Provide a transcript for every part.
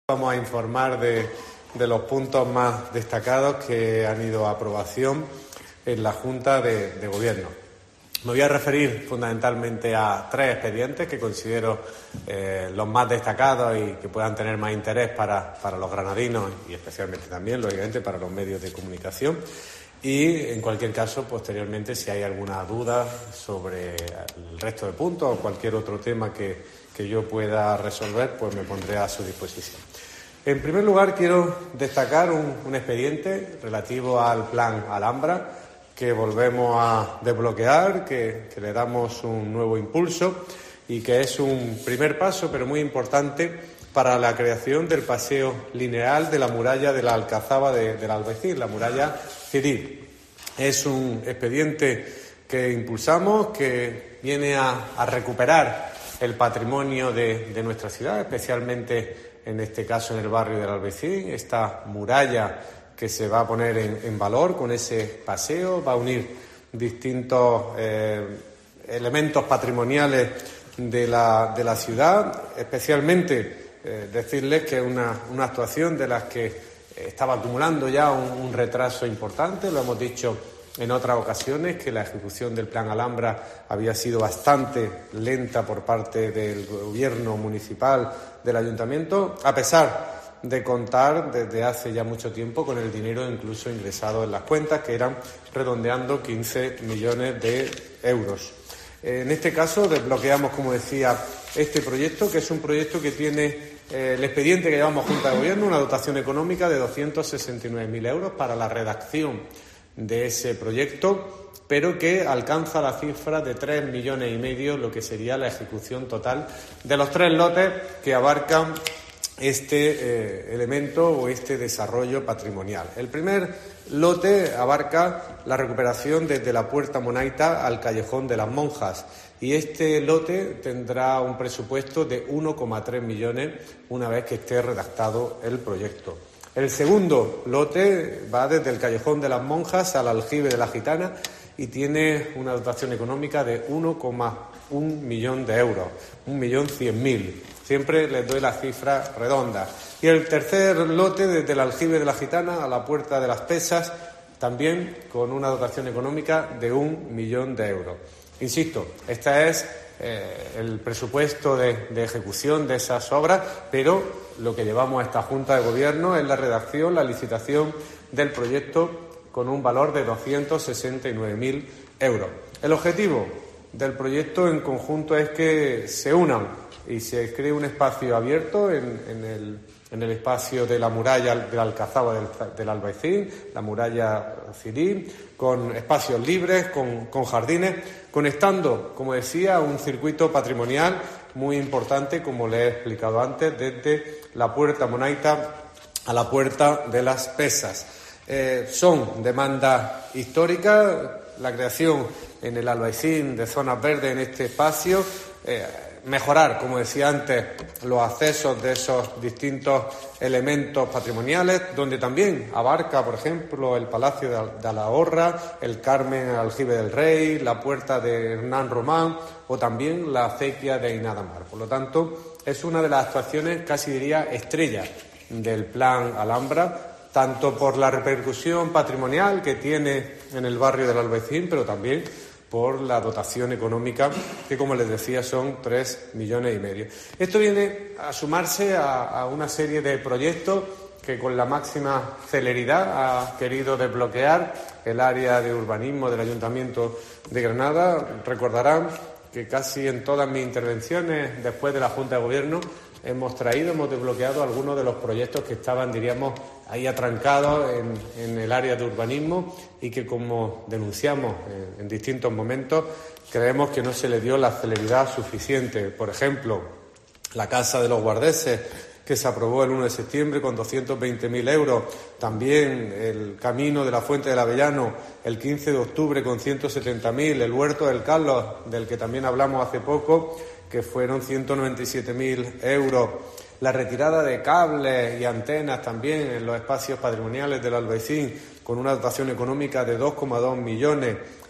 Vamos a informar de los puntos más destacados que han ido a aprobación en la Junta de Gobierno. Me voy a referir fundamentalmente a tres expedientes que considero los más destacados y que puedan tener más interés para los granadinos y especialmente también, lógicamente, para los medios de comunicación. Y, en cualquier caso, posteriormente, si hay alguna duda sobre el resto de puntos o cualquier otro tema que yo pueda resolver, pues me pondré a su disposición. En primer lugar, quiero destacar un expediente relativo al Plan Alhambra, que volvemos a desbloquear, que le damos un nuevo impulso y que es un primer paso, pero muy importante, para la creación del paseo lineal de la muralla de la Alcazaba del Albaicín, la muralla civil. Es un expediente que impulsamos, que viene a recuperar el patrimonio de nuestra ciudad, especialmente en este caso en el barrio del Albaicín. Esta muralla que se va a poner en valor con ese paseo va a unir distintos elementos patrimoniales de la ciudad, especialmente decirles que es una actuación de las que estaba acumulando ya un retraso importante. Lo hemos dicho en otras ocasiones, que la ejecución del Plan Alhambra había sido bastante lenta por parte del Gobierno municipal, del Ayuntamiento, a pesar de contar desde hace ya mucho tiempo con el dinero incluso ingresado en las cuentas, que eran, redondeando, 15 millones de euros. En este caso desbloqueamos, como decía, este proyecto, que es un proyecto que tiene el expediente que llevamos Junta de Gobierno, una dotación económica de 269.000 euros para la redacción de ese proyecto, pero que alcanza la cifra de 3,5 millones, lo que sería la ejecución total de los 3 lotes que abarcan este elemento o este desarrollo patrimonial. El primer lote abarca la recuperación desde la Puerta Monaita al Callejón de las Monjas, y este lote tendrá un presupuesto de 1,3 millones una vez que esté redactado el proyecto. El segundo lote va desde el Callejón de las Monjas al Aljibe de la Gitana y tiene una dotación económica de 1,1 millón de euros, 1.100.000. Siempre les doy las cifras redondas. Y el tercer lote desde el Aljibe de la Gitana a la Puerta de las Pesas, también con una dotación económica de 1 millón de euros. Insisto, este es el presupuesto de ejecución de esas obras, pero lo que llevamos a esta Junta de Gobierno es la redacción, la licitación del proyecto con un valor de 269.000 euros. El objetivo del proyecto en conjunto es que se unan y se cree un espacio abierto en el espacio de la muralla de la Alcazaba del Albaicín, la muralla civil, con espacios libres, con jardines, conectando, como decía, un circuito patrimonial muy importante, como le he explicado antes, desde la Puerta Monaita a la Puerta de las Pesas. Son demandas históricas, la creación en el Albaicín de zonas verdes en este espacio, mejorar, como decía antes, los accesos de esos distintos elementos patrimoniales, donde también abarca, por ejemplo, el Palacio de Alahorra, el Carmen Aljibe del Rey, la Puerta de Hernán Román o también la acequia de Ainadamar. Por lo tanto, es una de las actuaciones, casi diría, estrella del Plan Alhambra, tanto por la repercusión patrimonial que tiene en el barrio del Albaicín, pero también por la dotación económica, que, como les decía, son 3,5 millones. Esto viene a sumarse a una serie de proyectos que con la máxima celeridad ha querido desbloquear el área de urbanismo del Ayuntamiento de Granada. Recordarán que casi en todas mis intervenciones después de la Junta de Gobierno hemos desbloqueado algunos de los proyectos que estaban, diríamos, ahí atrancados en el área de urbanismo y que, como denunciamos en distintos momentos, creemos que no se le dio la celeridad suficiente. Por ejemplo, la Casa de los Guardeses, que se aprobó el 1 de septiembre con 220.000 euros. También el Camino de la Fuente del Avellano, el 15 de octubre con 170.000. El Huerto del Carlos, del que también hablamos hace poco, que fueron 197.000 euros. La retirada de cables y antenas también en los espacios patrimoniales del Albaicín, con una dotación económica de 2,2 millones.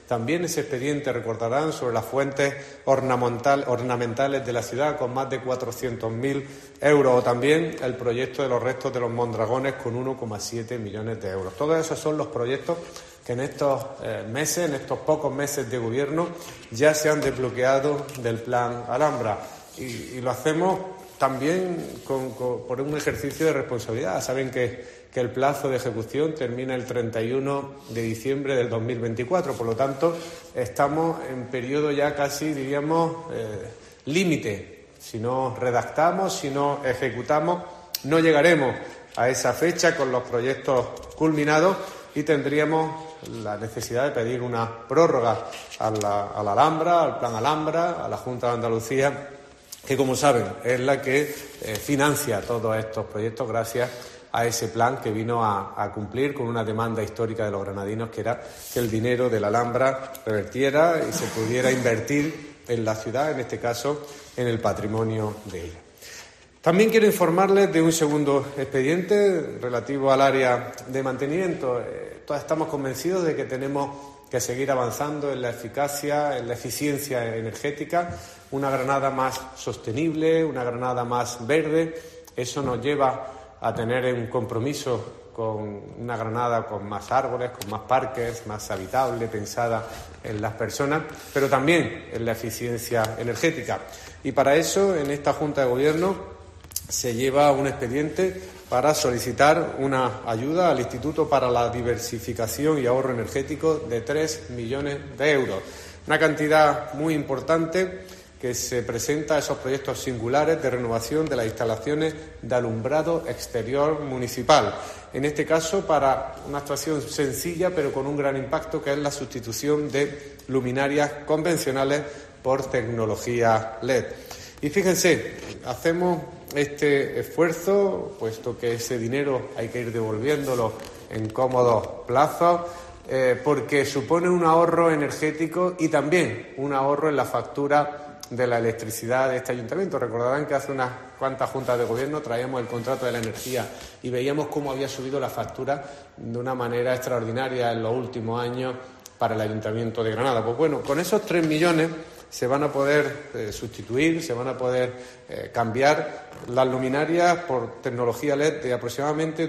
También ese expediente, recordarán, sobre las fuentes ornamentales de la ciudad con más de 400.000 euros, o también el proyecto de los restos de los Mondragones con 1,7 millones de euros. Todos esos son los proyectos que en estos meses, en estos pocos meses de gobierno, ya se han desbloqueado del Plan Alhambra. Y lo hacemos también por un ejercicio de responsabilidad. Saben que el plazo de ejecución termina el 31 de diciembre del 2024. Por lo tanto, estamos en periodo ya casi, diríamos, límite. Si no redactamos, si no ejecutamos, no llegaremos a esa fecha con los proyectos culminados y tendríamos la necesidad de pedir una prórroga a la Alhambra, al Plan Alhambra, a la Junta de Andalucía, que, como saben, es la que financia todos estos proyectos gracias a ese plan que vino a cumplir con una demanda histórica de los granadinos, que era que el dinero de la Alhambra revertiera y se pudiera invertir en la ciudad, en este caso en el patrimonio de ella. También quiero informarles de un segundo expediente relativo al área de mantenimiento. Todos estamos convencidos de que tenemos que seguir avanzando en la eficacia, en la eficiencia energética, una Granada más sostenible, una Granada más verde. Eso nos lleva a tener un compromiso con una Granada con más árboles, con más parques, más habitable, pensada en las personas, pero también en la eficiencia energética. Y para eso, en esta Junta de Gobierno se lleva un expediente para solicitar una ayuda al Instituto para la Diversificación y Ahorro Energético de 3 millones de euros. Una cantidad muy importante que se presenta a esos proyectos singulares de renovación de las instalaciones de alumbrado exterior municipal. En este caso, para una actuación sencilla pero con un gran impacto, que es la sustitución de luminarias convencionales por tecnología LED. Y fíjense, hacemos este esfuerzo, puesto que ese dinero hay que ir devolviéndolo en cómodos plazos, porque supone un ahorro energético y también un ahorro en la factura de la electricidad de este ayuntamiento. Recordarán que hace unas cuantas juntas de gobierno traíamos el contrato de la energía y veíamos cómo había subido la factura de una manera extraordinaria en los últimos años para el Ayuntamiento de Granada. Pues bueno, con esos 3 millones se van a poder sustituir, se van a poder cambiar las luminarias por tecnología LED de aproximadamente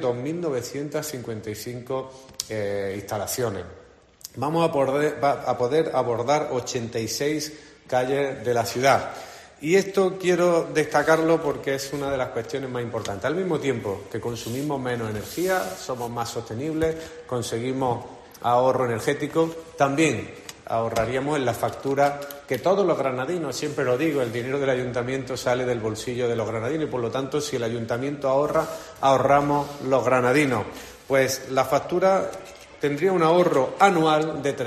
2.955 instalaciones. Vamos a poder abordar 86 calles de la ciudad. Y esto quiero destacarlo porque es una de las cuestiones más importantes. Al mismo tiempo que consumimos menos energía, somos más sostenibles, conseguimos ahorro energético, también ahorraríamos en la factura que todos los granadinos, siempre lo digo, el dinero del ayuntamiento sale del bolsillo de los granadinos y, por lo tanto, si el ayuntamiento ahorra, ahorramos los granadinos. Pues la factura tendría un ahorro anual de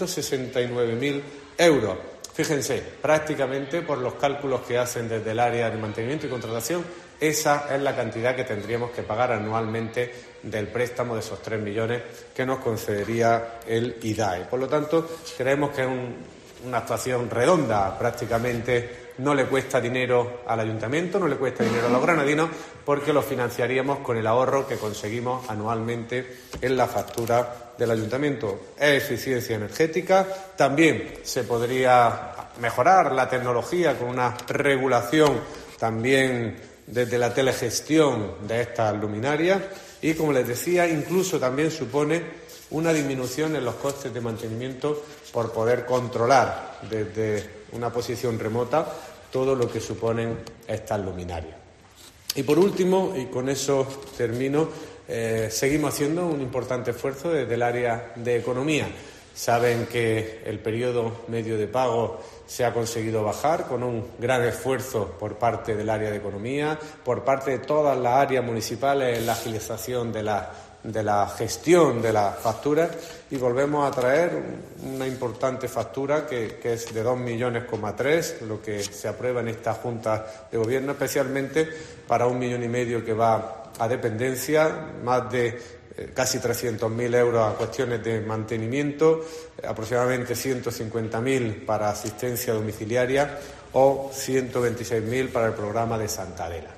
369.000 euros. Fíjense, prácticamente por los cálculos que hacen desde el área de mantenimiento y contratación, esa es la cantidad que tendríamos que pagar anualmente del préstamo de esos 3 millones que nos concedería el IDAE. Por lo tanto, creemos que es una actuación redonda. Prácticamente no le cuesta dinero al ayuntamiento, no le cuesta dinero a los granadinos, porque lo financiaríamos con el ahorro que conseguimos anualmente en la factura del ayuntamiento. Es eficiencia energética. También se podría mejorar la tecnología con una regulación también desde la telegestión de estas luminarias y, como les decía, incluso también supone una disminución en los costes de mantenimiento por poder controlar desde una posición remota todo lo que suponen estas luminarias. Y por último, y con eso termino, seguimos haciendo un importante esfuerzo desde el área de economía. Saben que el periodo medio de pago se ha conseguido bajar con un gran esfuerzo por parte del área de economía, por parte de todas las áreas municipales en la agilización de la gestión de las facturas, y volvemos a traer una importante factura que es de 2,3 millones, lo que se aprueba en esta Junta de Gobierno, especialmente para 1,5 millones que va a dependencia, más de casi 300.000 euros a cuestiones de mantenimiento, aproximadamente 150.000 para asistencia domiciliaria o 126.000 para el programa de Santa Adela.